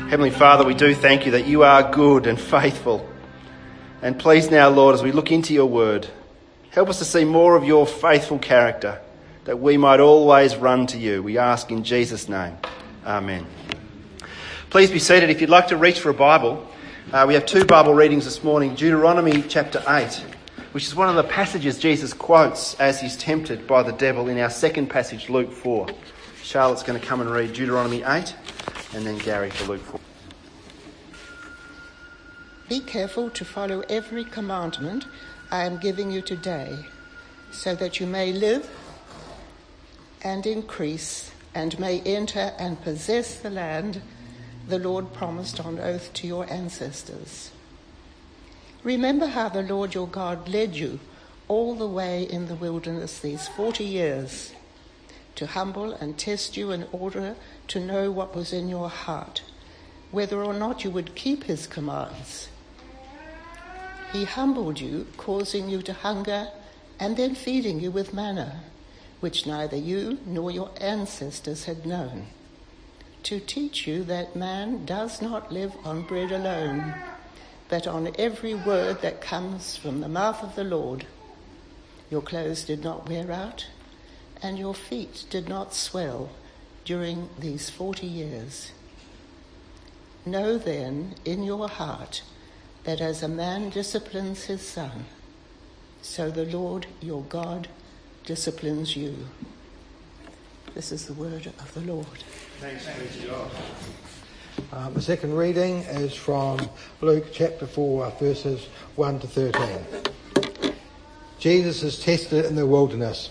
Heavenly Father, we do thank you that you are good and faithful. And please now, Lord, as we look into your word, help us to see more of your faithful character, that we might always run to you. We ask in Jesus' name. Amen. Please be seated. If you'd like to reach for a Bible, we have two Bible readings this morning. Deuteronomy chapter 8, which is one of the passages Jesus quotes as he's tempted by the devil in our second passage, Luke 4. Charlotte's going to come and read Deuteronomy 8, and then Gary for Luke 4. Be careful to follow every commandment I am giving you today, so that you may live and increase and may enter and possess the land the Lord promised on oath to your ancestors. Remember how the Lord your God led you all the way in the wilderness these 40 years, to humble and test you in order to know what was in your heart, whether or not you would keep his commands. He humbled you, causing you to hunger, and then feeding you with manna, which neither you nor your ancestors had known, to teach you that man does not live on bread alone, but on every word that comes from the mouth of the Lord. Your clothes did not wear out, and your feet did not swell during these 40 years. Know then in your heart that as a man disciplines his son, so the Lord your God disciplines you. This is the word of the Lord. Thanks be to God. The second reading is from Luke chapter 4, verses 1 to 13. Jesus is tested in the wilderness.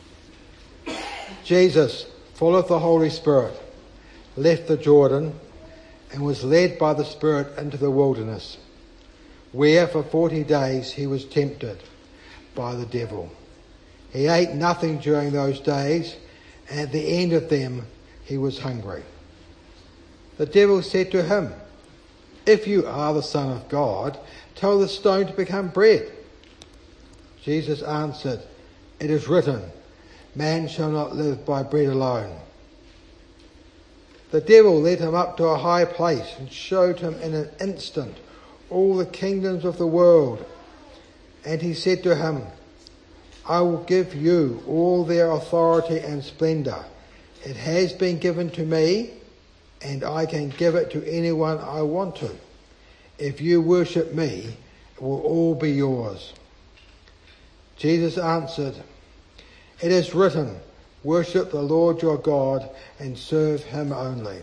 Jesus, full of the Holy Spirit, left the Jordan and was led by the Spirit into the wilderness, where for 40 days he was tempted by the devil. He ate nothing during those days, and at the end of them he was hungry. The devil said to him, "If you are the Son of God, tell the stone to become bread." Jesus answered, "It is written, man shall not live by bread alone." The devil led him up to a high place and showed him in an instant all the kingdoms of the world. And he said to him, "I will give you all their authority and splendor. It has been given to me, and I can give it to anyone I want to. If you worship me, it will all be yours." Jesus answered, "It is written, worship the Lord your God and serve him only."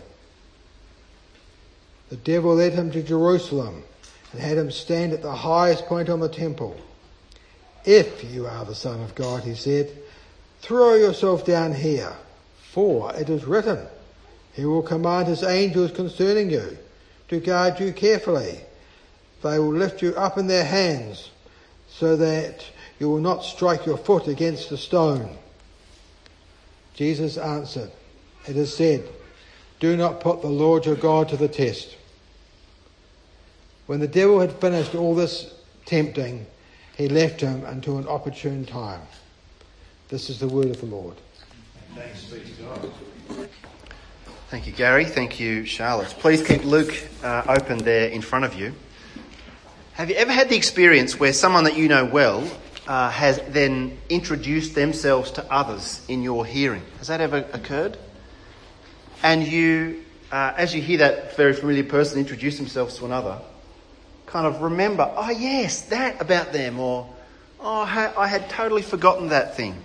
The devil led him to Jerusalem and had him stand at the highest point on the temple. "If you are the Son of God," he said, "throw yourself down here, for it is written, he will command his angels concerning you to guard you carefully. They will lift you up in their hands so that you will not strike your foot against a stone." Jesus answered, "It is said, do not put the Lord your God to the test." When the devil had finished all this tempting, he left him until an opportune time. This is the word of the Lord. Thanks be to God. Thank you, Gary. Thank you, Charlotte. Please keep Luke open there in front of you. Have you ever had the experience where someone that you know well has then introduced themselves to others in your hearing? Has that ever occurred? And you, as you hear that very familiar person introduce themselves to another, kind of remember, "Oh yes, that about them," or "Oh, I had totally forgotten that thing."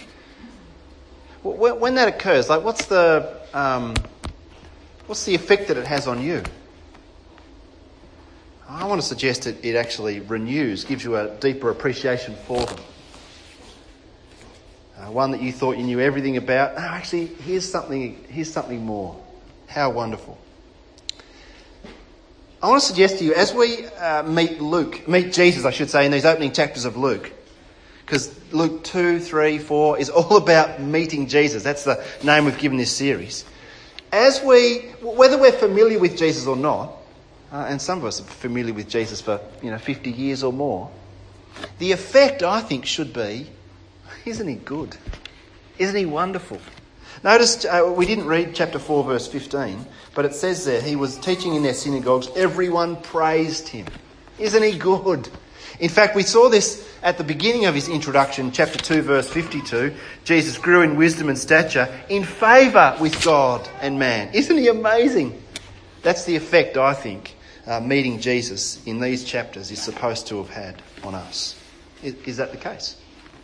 When that occurs, like what's the effect that it has on you? I want to suggest it actually renews, gives you a deeper appreciation for them. One that you thought you knew everything about. Oh, actually, here's something more. How wonderful. I want to suggest to you, as we meet Jesus, I should say, in these opening chapters of Luke, because Luke 2, 3, 4 is all about meeting Jesus. That's the name we've given this series. Whether we're familiar with Jesus or not, and some of us are familiar with Jesus for 50 years or more, the effect, I think, should be, isn't he good? Isn't he wonderful? Notice we didn't read chapter 4 verse 15, but it says there he was teaching in their synagogues. Everyone praised him. Isn't he good? In fact, we saw this at the beginning of his introduction, chapter 2 verse 52. Jesus grew in wisdom and stature in favour with God and man. Isn't he amazing? That's the effect, I think, meeting Jesus in these chapters is supposed to have had on us. Is that the case?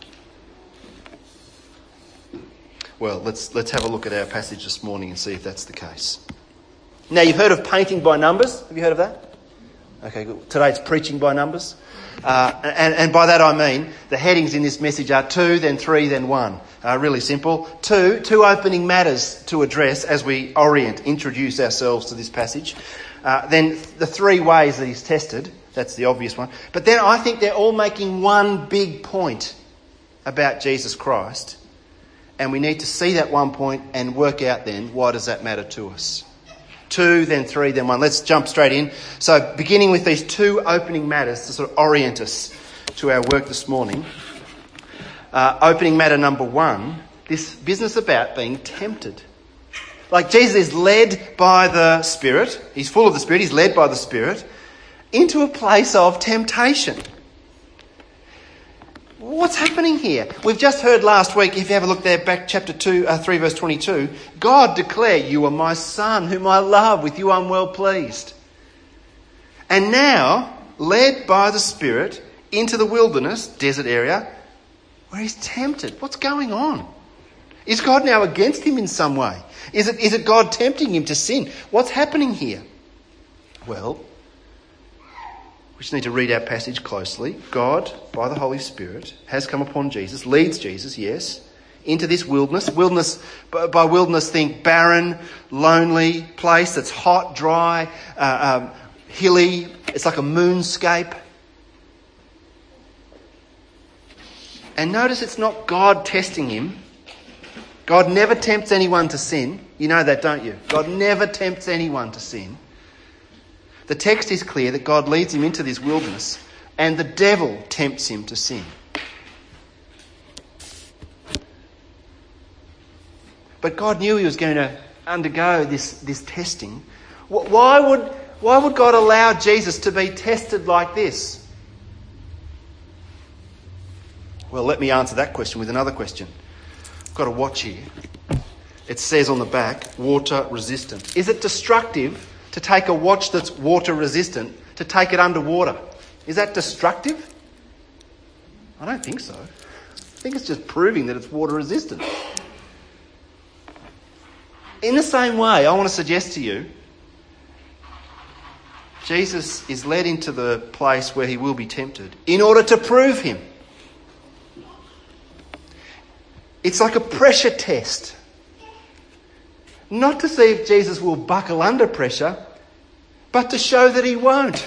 Well, let's have a look at our passage this morning and see if that's the case. Now, you've heard of painting by numbers. Have you heard of that? Okay, good. Today it's preaching by numbers. And by that I mean the headings in this message are 2, then 3, then 1. Really simple. Two opening matters to address as we introduce ourselves to this passage. Then the 3 ways that he's tested. That's the obvious one. But then I think they're all making one big point about Jesus Christ. And we need to see that one point and work out then, why does that matter to us? 2, then 3, then 1. Let's jump straight in. So beginning with these 2 opening matters to sort of orient us to our work this morning. Opening matter number 1, this business about being tempted. Like Jesus is led by the Spirit. He's full of the Spirit. He's led by the Spirit into a place of temptation. What's happening here? We've just heard last week, if you have a look there, back chapter 3 verse 22, God declare, you are my son whom I love, with you I'm well pleased. And now, led by the Spirit into the wilderness, desert area, where he's tempted. What's going on? Is God now against him in some way? Is it God tempting him to sin? What's happening here? Well, we just need to read our passage closely. God, by the Holy Spirit, has come upon Jesus, leads Jesus, yes, into this wilderness. By wilderness, think barren, lonely place that's hot, dry, hilly. It's like a moonscape. And notice it's not God testing him. God never tempts anyone to sin. You know that, don't you? God never tempts anyone to sin. The text is clear that God leads him into this wilderness and the devil tempts him to sin. But God knew he was going to undergo this testing. Why would God allow Jesus to be tested like this? Well, let me answer that question with another question. I've got a watch here. It says on the back, water resistant. Is it destructive to take a watch that's water resistant, to take it underwater? Is that destructive? I don't think so. I think it's just proving that it's water resistant. In the same way, I want to suggest to you, Jesus is led into the place where he will be tempted in order to prove him. It's like a pressure test. Not to see if Jesus will buckle under pressure, but to show that he won't.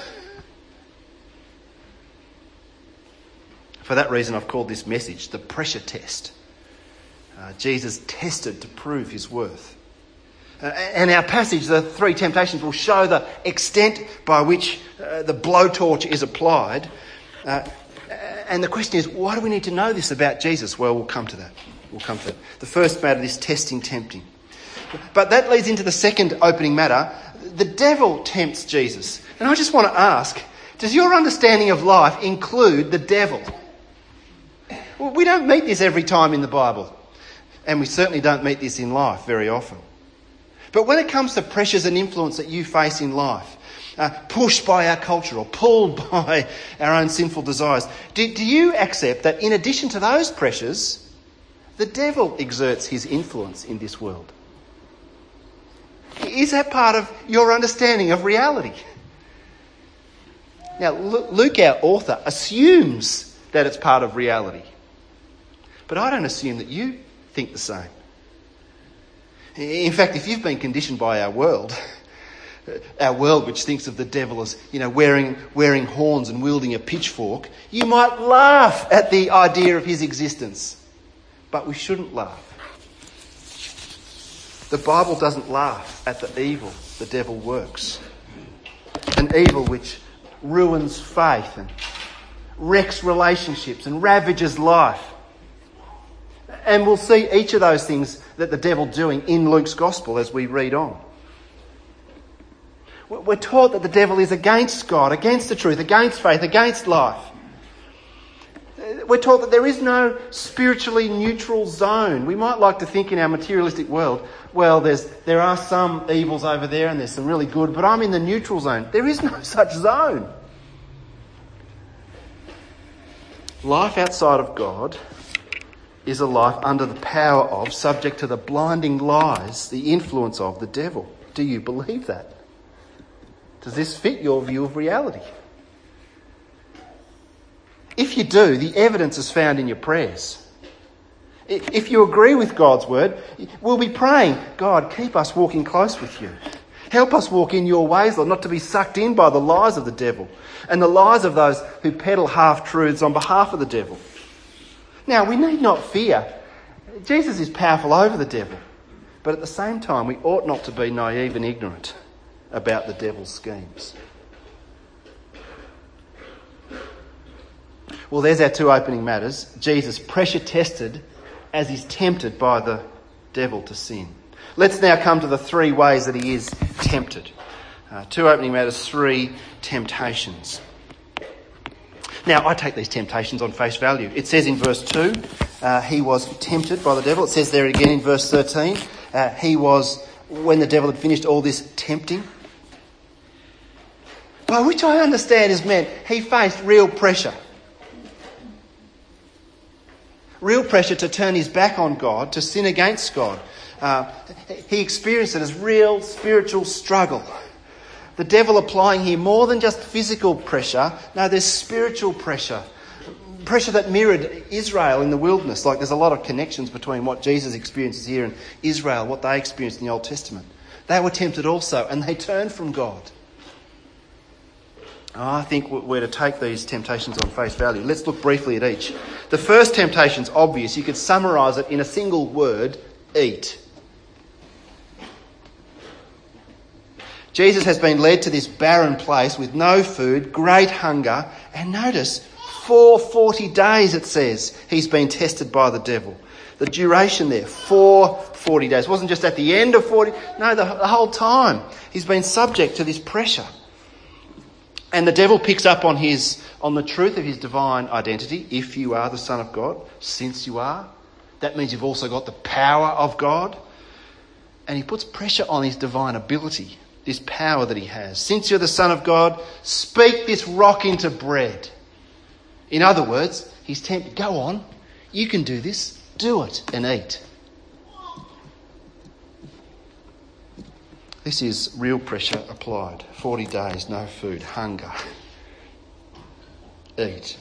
For that reason, I've called this message the pressure test. Jesus tested to prove his worth. And our passage, the 3 temptations, will show the extent by which the blowtorch is applied. And the question is, why do we need to know this about Jesus? Well, we'll come to that. The first matter is testing, tempting. But that leads into the second opening matter. The devil tempts Jesus. And I just want to ask, does your understanding of life include the devil? Well, we don't meet this every time in the Bible. And we certainly don't meet this in life very often. But when it comes to pressures and influence that you face in life, pushed by our culture or pulled by our own sinful desires, do you accept that in addition to those pressures, the devil exerts his influence in this world? Is that part of your understanding of reality? Now, Luke, our author, assumes that it's part of reality. But I don't assume that you think the same. In fact, if you've been conditioned by our world which thinks of the devil as, wearing horns and wielding a pitchfork, you might laugh at the idea of his existence. But we shouldn't laugh. The Bible doesn't laugh at the evil the devil works. An evil which ruins faith and wrecks relationships and ravages life. And we'll see each of those things that the devil's doing in Luke's gospel as we read on. We're taught that the devil is against God, against the truth, against faith, against life. We're taught that there is no spiritually neutral zone. We might like to think in our materialistic world, well, there are some evils over there and there's some really good, but I'm in the neutral zone. There is no such zone. Life outside of God is a life under the power of, subject to the blinding lies, the influence of the devil. Do you believe that? Does this fit your view of reality? If you do, the evidence is found in your prayers. If you agree with God's word, we'll be praying, God, keep us walking close with you. Help us walk in your ways, Lord, not to be sucked in by the lies of the devil and the lies of those who peddle half-truths on behalf of the devil. Now, we need not fear. Jesus is powerful over the devil. But at the same time, we ought not to be naive and ignorant about the devil's schemes. Well, there's our two opening matters. Jesus pressure tested as he's tempted by the devil to sin. Let's now come to the three ways that he is tempted. Two opening matters, three temptations. Now, I take these temptations on face value. It says in verse 2, he was tempted by the devil. It says there again in verse 13, he was, when the devil had finished all this tempting. By which I understand is meant he faced real pressure. Real pressure to turn his back on God, to sin against God. He experienced it as real spiritual struggle. The devil applying here more than just physical pressure. No, there's spiritual pressure. Pressure that mirrored Israel in the wilderness. Like there's a lot of connections between what Jesus experiences here and Israel, what they experienced in the Old Testament. They were tempted also and they turned from God. I think we're to take these temptations on face value. Let's look briefly at each. The first temptation's obvious. You could summarise it in a single word, eat. Jesus has been led to this barren place with no food, great hunger, and notice, for 40 days it says he's been tested by the devil. The duration there, for 40 days. It wasn't just at the end of 40, no, the whole time. He's been subject to this pressure. And the devil picks up on the truth of his divine identity. If you are the Son of God, since you are, that means you've also got the power of God. And he puts pressure on his divine ability, this power that he has. Since you're the Son of God, speak this rock into bread. In other words, he's tempted, go on, you can do this, do it and eat. This is real pressure applied. 40 days, no food, hunger. Eat.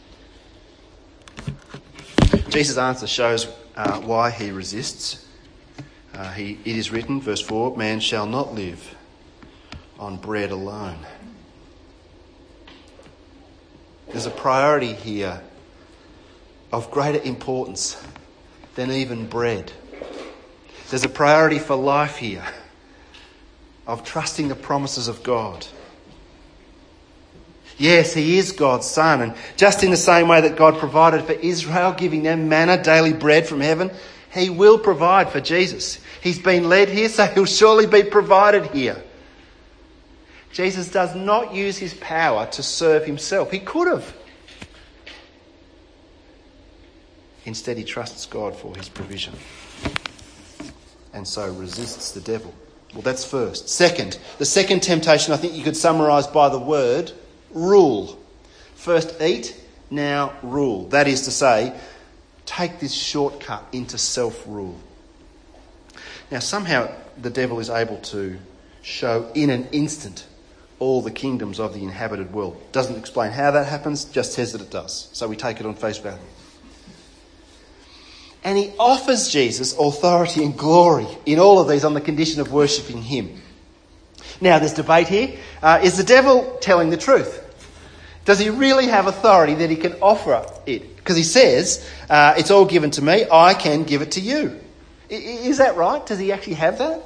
Jesus' answer shows why he resists. It is written, verse 4, man shall not live on bread alone. There's a priority here of greater importance than even bread. There's a priority for life here of trusting the promises of God. Yes, he is God's son, and just in the same way that God provided for Israel, giving them manna, daily bread from heaven, he will provide for Jesus. He's been led here, so he'll surely be provided here. Jesus does not use his power to serve himself. He could have. Instead, he trusts God for his provision and so resists the devil. Well, that's first. Second, the second temptation I think you could summarise by the word rule. First eat, now rule. That is to say, take this shortcut into self-rule. Now, somehow the devil is able to show in an instant all the kingdoms of the inhabited world. Doesn't explain how that happens, just says that it does. So we take it on face value. And he offers Jesus authority and glory in all of these on the condition of worshipping him. Now, there's debate here. Is the devil telling the truth? Does he really have authority that he can offer it? Because he says, it's all given to me, I can give it to you. Is that right? Does he actually have that?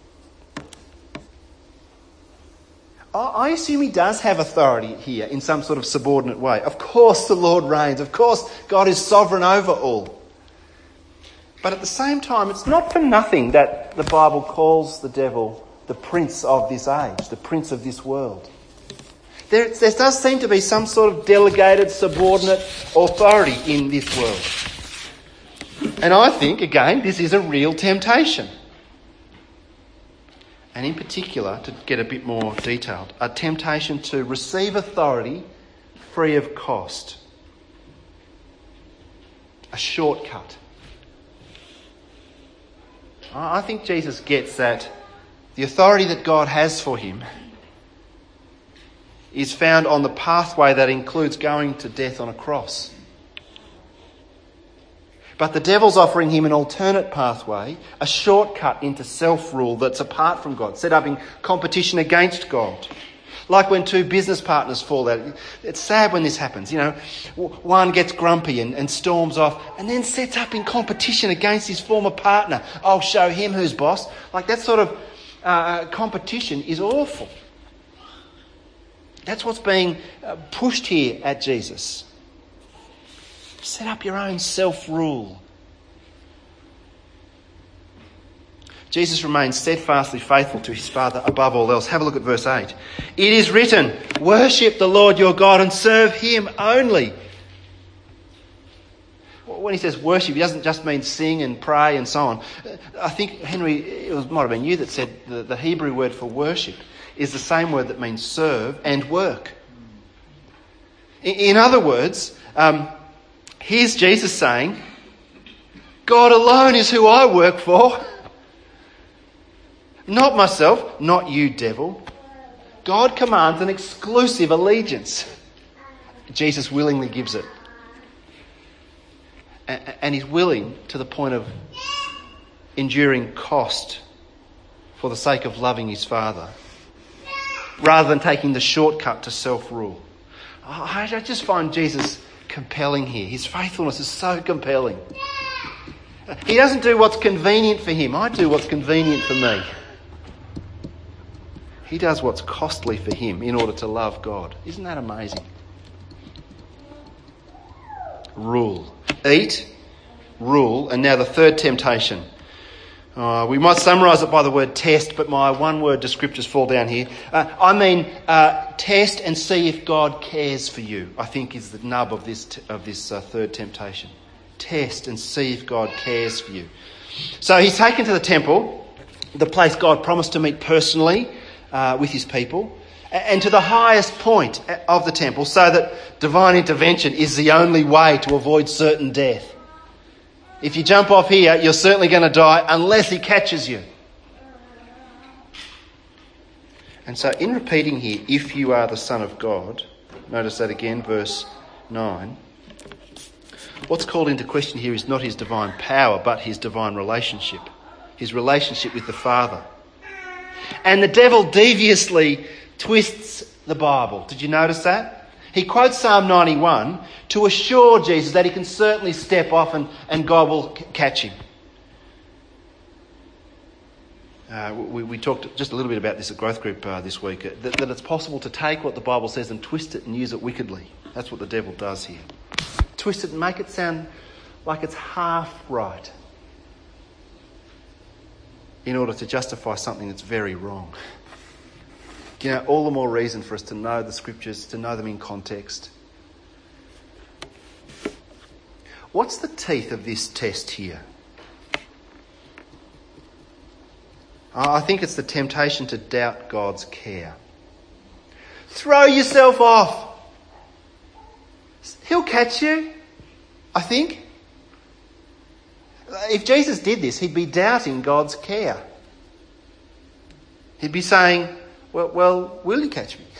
I assume he does have authority here in some sort of subordinate way. Of course the Lord reigns. Of course God is sovereign over all. But at the same time, it's not for nothing that the Bible calls the devil the prince of this age, the prince of this world. There does seem to be some sort of delegated, subordinate authority in this world. And I think, again, this is a real temptation. And in particular, to get a bit more detailed, a temptation to receive authority free of cost. A shortcut. I think Jesus gets that the authority that God has for him is found on the pathway that includes going to death on a cross. But the devil's offering him an alternate pathway, a shortcut into self-rule that's apart from God, set up in competition against God. Like when two business partners fall out. It's sad when this happens. You know, one gets grumpy and storms off and then sets up in competition against his former partner. I'll show him who's boss. Like that sort of competition is awful. That's what's being pushed here at Jesus. Set up your own self-rule. Jesus remains steadfastly faithful to his Father above all else. Have a look at verse 8. It is written, worship the Lord your God and serve him only. When he says worship, he doesn't just mean sing and pray and so on. I think, Henry, it might have been you that said the Hebrew word for worship is the same word that means serve and work. In other words, here's Jesus saying, God alone is who I work for. Not myself, not you, devil. God commands an exclusive allegiance. Jesus willingly gives it. And he's willing to the point of enduring cost for the sake of loving his Father, rather than taking the shortcut to self-rule. I just find Jesus compelling here. His faithfulness is so compelling. He doesn't do what's convenient for him. I do what's convenient for me. He does what's costly for him in order to love God. Isn't that amazing? Rule. Eat, rule, and now the third temptation. We might summarise it by the word test, but my one-word descriptors fall down here. Test and see if God cares for you, I think is the nub of this third temptation. Test and see if God cares for you. So he's taken to the temple, the place God promised to meet personally with his people, and to the highest point of the temple, so that divine intervention is the only way to avoid certain death. If you jump off here, you're certainly going to die unless he catches you. And so in repeating here, if you are the Son of God, notice that again, verse 9. What's called into question here is not his divine power, but his divine relationship. His relationship with the Father. And the devil deviously twists the Bible. Did you notice that? He quotes Psalm 91 to assure Jesus that he can certainly step off and God will catch him. We talked just a little bit about this at Growth Group this week, that it's possible to take what the Bible says and twist it and use it wickedly. That's what the devil does here. Twist it and make it sound like it's half right in order to justify something that's very wrong. You know, all the more reason for us to know the scriptures, to know them in context. What's the teeth of this test here? I think it's the temptation to doubt God's care. Throw yourself off. He'll catch you, I think. If Jesus did this, he'd be doubting God's care. He'd be saying, well, will you catch me?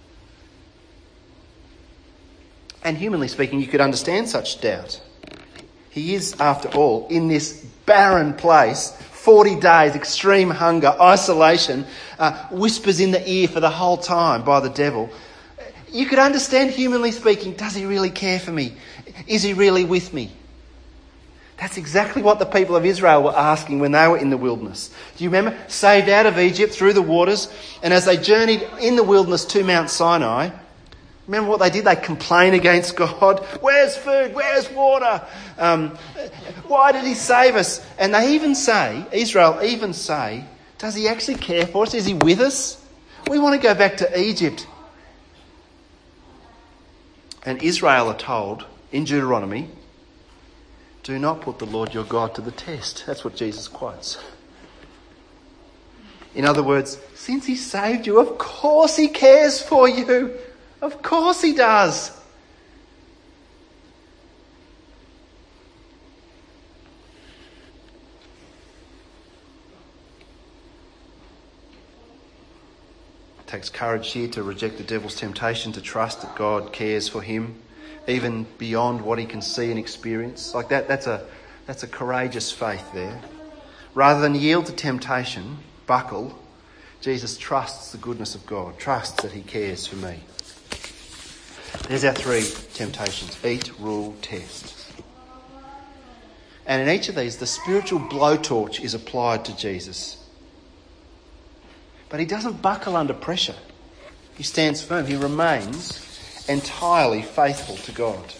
And humanly speaking, you could understand such doubt. He is, after all, in this barren place, 40 days, extreme hunger, isolation, whispers in the ear for the whole time by the devil. You could understand, humanly speaking, does he really care for me? Is he really with me? That's exactly what the people of Israel were asking when they were in the wilderness. Do you remember? Saved out of Egypt through the waters, and as they journeyed in the wilderness to Mount Sinai, Remember what they did? They complained against God. Where's food? Where's water? Why did he save us? And they even say, Israel even say, does he actually care for us? Is he with us? We want to go back to Egypt. And Israel are told in Deuteronomy, do not put the Lord your God to the test. That's what Jesus quotes. In other words, since he saved you, of course he cares for you. Of course he does. It takes courage here to reject the devil's temptation, to trust that God cares for him, even beyond what he can see and experience. Like that's a courageous faith there. Rather than yield to temptation, buckle, Jesus trusts the goodness of God, trusts that he cares for me. There's our 3 temptations: eat, rule, test. And in each of these, the spiritual blowtorch is applied to Jesus. But he doesn't buckle under pressure. He stands firm. He remains entirely faithful to God.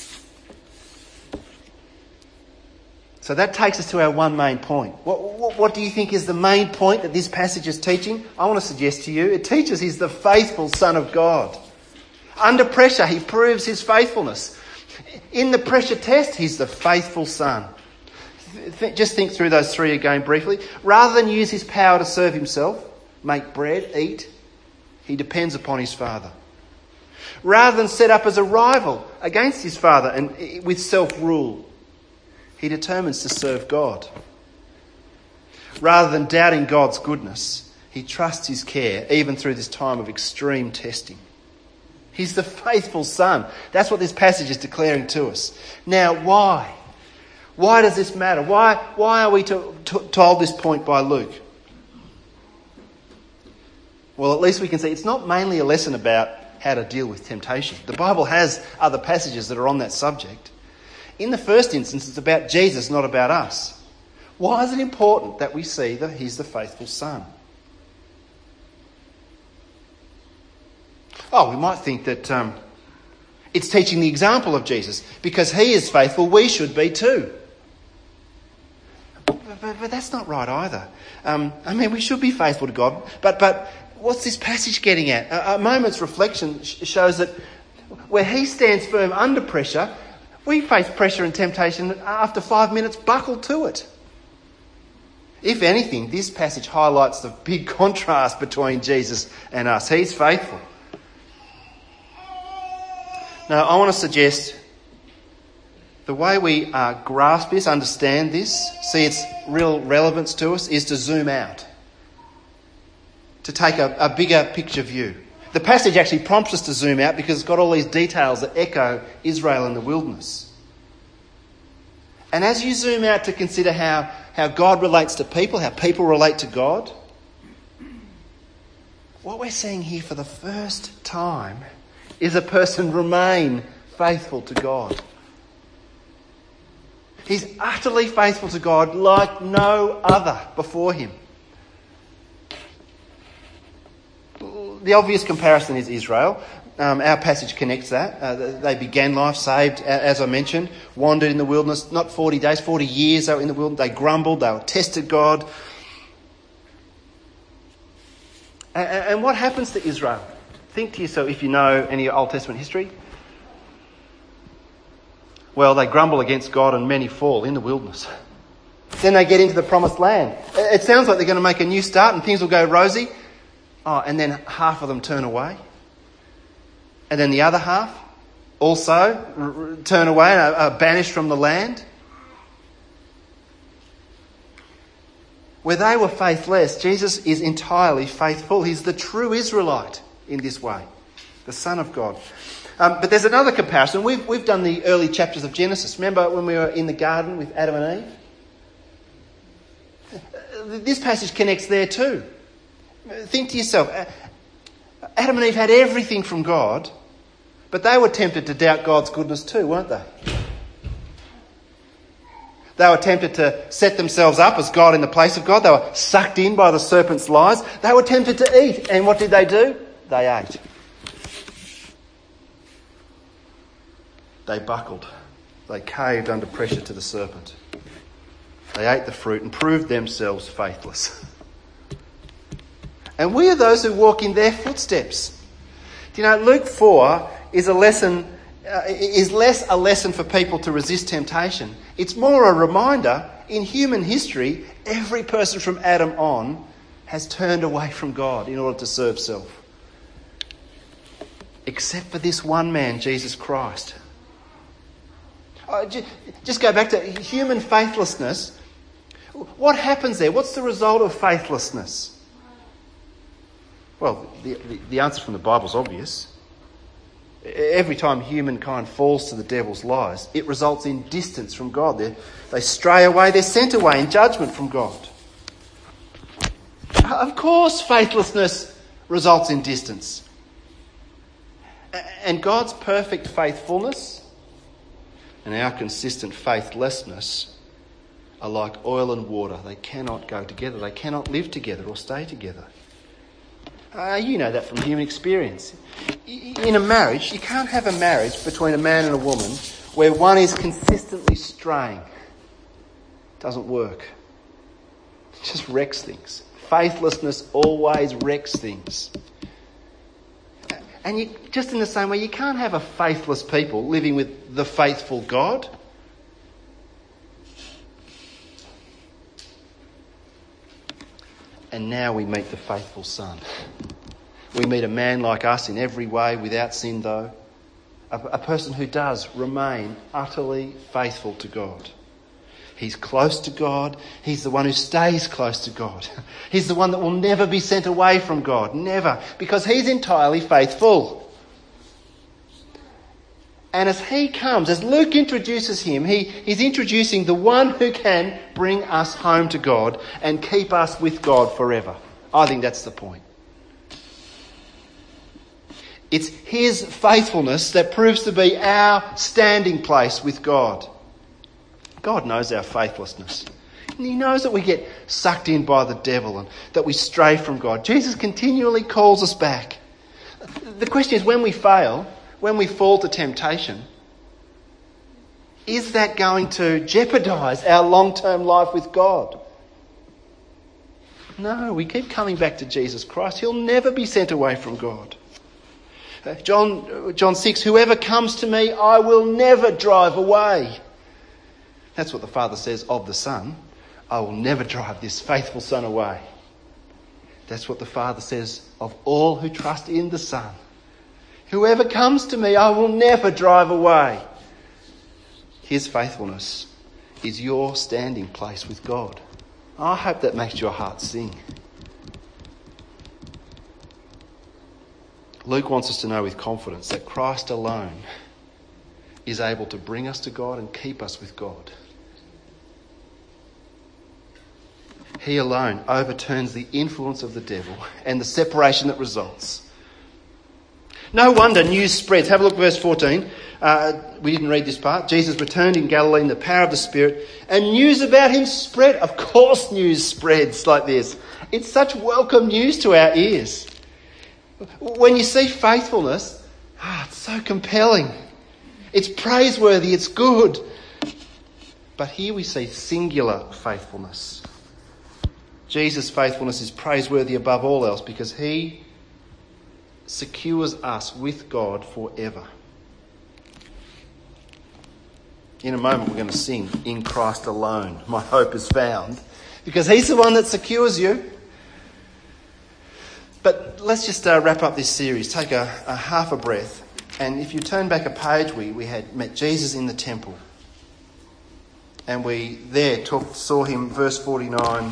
So that takes us to our one main point. What do you think is the main point that this passage is teaching? I want to suggest to you, it teaches he's the faithful Son of God. Under pressure, he proves his faithfulness. In the pressure test, he's the faithful Son. Just think through those 3 again briefly. Rather than use his power to serve himself, make bread, eat, he depends upon his Father. Rather than set up as a rival against his Father and with self-rule, he determines to serve God. Rather than doubting God's goodness, he trusts his care even through this time of extreme testing. He's the faithful Son. That's what this passage is declaring to us. Now, why? Why does this matter? Why are we told this point by Luke? Well, at least we can see it's not mainly a lesson about how to deal with temptation. The Bible has other passages that are on that subject. In the first instance, it's about Jesus, not about us. Why is it important that we see that he's the faithful Son? Oh, we might think that it's teaching the example of Jesus. Because he is faithful, we should be too. But that's not right either. We should be faithful to God. But what's this passage getting at? A moment's reflection shows that where he stands firm under pressure, we face pressure and temptation after 5 minutes, buckle to it. If anything, this passage highlights the big contrast between Jesus and us. He's faithful. Now, I want to suggest the way we grasp this, understand this, see its real relevance to us, is to zoom out, to take a bigger picture view. The passage actually prompts us to zoom out because it's got all these details that echo Israel in the wilderness. And as you zoom out to consider how God relates to people, how people relate to God, what we're seeing here for the first time is a person remain faithful to God. He's utterly faithful to God like no other before him. The obvious comparison is Israel. Our passage connects that. They began life saved, as I mentioned, wandered in the wilderness, not 40 days, 40 years they were in the wilderness. They grumbled, they tested God. And what happens to Israel? Think to yourself, if you know any Old Testament history. Well, they grumble against God and many fall in the wilderness. Then they get into the promised land. It sounds like they're going to make a new start and things will go rosy. Oh, and then half of them turn away. And then the other half also turn away and are banished from the land. Where they were faithless, Jesus is entirely faithful. He's the true Israelite in this way, the Son of God. But there's another comparison. We've done the early chapters of Genesis. Remember when we were in the garden with Adam and Eve? This passage connects there too. Think to yourself, Adam and Eve had everything from God, but they were tempted to doubt God's goodness too, weren't they? They were tempted to set themselves up as God in the place of God. They were sucked in by the serpent's lies. They were tempted to eat. And what did they do? They ate. They buckled. They caved under pressure to the serpent. They ate the fruit and proved themselves faithless. And we are those who walk in their footsteps. Do you know, Luke 4 is less a lesson for people to resist temptation. It's more a reminder, in human history, every person from Adam on has turned away from God in order to serve self. Except for this one man, Jesus Christ. Just go back to human faithlessness. What happens there? What's the result of faithlessness? Well, the answer from the Bible is obvious. Every time humankind falls to the devil's lies, it results in distance from God. They stray away, they're sent away in judgment from God. Of course, faithlessness results in distance. And God's perfect faithfulness and our consistent faithlessness are like oil and water. They cannot go together. They cannot live together or stay together. You know that from human experience. In a marriage, you can't have a marriage between a man and a woman where one is consistently straying. It doesn't work. It just wrecks things. Faithlessness always wrecks things. And just in the same way, you can't have a faithless people living with the faithful God. And now we meet the faithful Son. We meet a man like us in every way, without sin though. A person who does remain utterly faithful to God. He's close to God. He's the one who stays close to God. He's the one that will never be sent away from God. Never. Because he's entirely faithful. And as he comes, as Luke introduces him, he's introducing the one who can bring us home to God and keep us with God forever. I think that's the point. It's his faithfulness that proves to be our standing place with God. God knows our faithlessness. And he knows that we get sucked in by the devil and that we stray from God. Jesus continually calls us back. The question is, when we fail, when we fall to temptation, is that going to jeopardise our long-term life with God? No, we keep coming back to Jesus Christ. He'll never be sent away from God. John 6, whoever comes to me, I will never drive away. That's what the Father says of the Son. I will never drive this faithful Son away. That's what the Father says of all who trust in the Son. Whoever comes to me, I will never drive away. His faithfulness is your standing place with God. I hope that makes your heart sing. Luke wants us to know with confidence that Christ alone is able to bring us to God and keep us with God. He alone overturns the influence of the devil and the separation that results. No wonder news spreads. Have a look at verse 14. We didn't read this part. Jesus returned in Galilee in the power of the Spirit, and news about him spread. Of course news spreads like this. It's such welcome news to our ears. When you see faithfulness, it's so compelling. It's praiseworthy, it's good. But here we see singular faithfulness. Jesus' faithfulness is praiseworthy above all else because he secures us with God forever. In a moment we're going to sing, In Christ Alone My Hope is Found, because he's the one that secures you. But let's just wrap up this series. Take a half a breath. And if you turn back a page, we had met Jesus in the temple. And we there saw him, verse 49,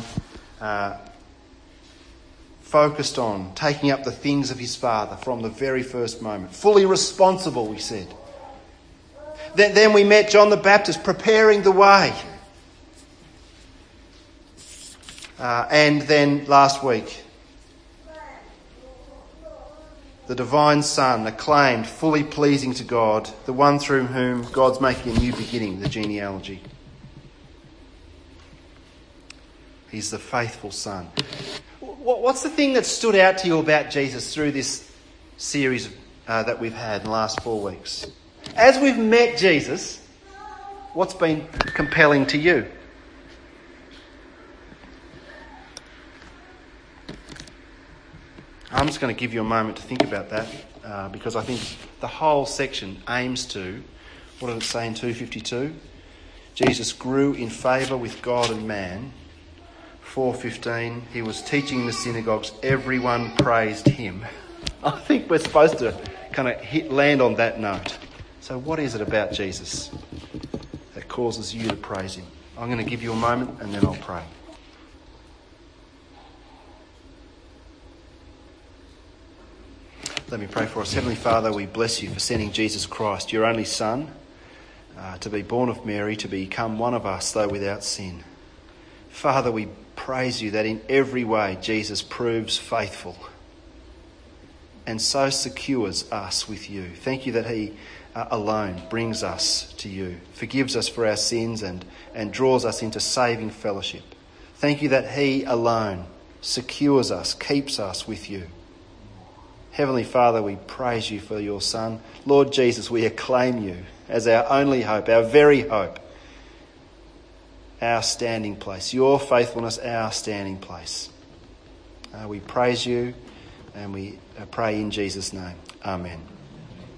focused on taking up the things of his Father from the very first moment. Fully responsible, we said. Then we met John the Baptist preparing the way. And then last week, the divine Son, acclaimed, fully pleasing to God, the one through whom God's making a new beginning, the genealogy. He's the faithful Son. What's the thing that stood out to you about Jesus through this series that we've had in the last 4 weeks? As we've met Jesus, what's been compelling to you? I'm just going to give you a moment to think about that because I think the whole section aims to, what did it say in 252? Jesus grew in favour with God and man. 4:15, he was teaching in the synagogues, everyone praised him. I think we're supposed to kind of land on that note. So what is it about Jesus that causes you to praise him? I'm going to give you a moment and then I'll pray. Let me pray for us. Heavenly Father, we bless you for sending Jesus Christ, your only Son, to be born of Mary, to become one of us, though without sin. Father, we praise you that in every way Jesus proves faithful and so secures us with you. Thank you that he alone brings us to you, forgives us for our sins and draws us into saving fellowship. Thank you that he alone secures us, keeps us with you. Heavenly Father, we praise you for your Son. Lord Jesus, we acclaim you as our only hope, our very hope, our standing place. Your faithfulness, our standing place. We praise you and we pray in Jesus' name. Amen.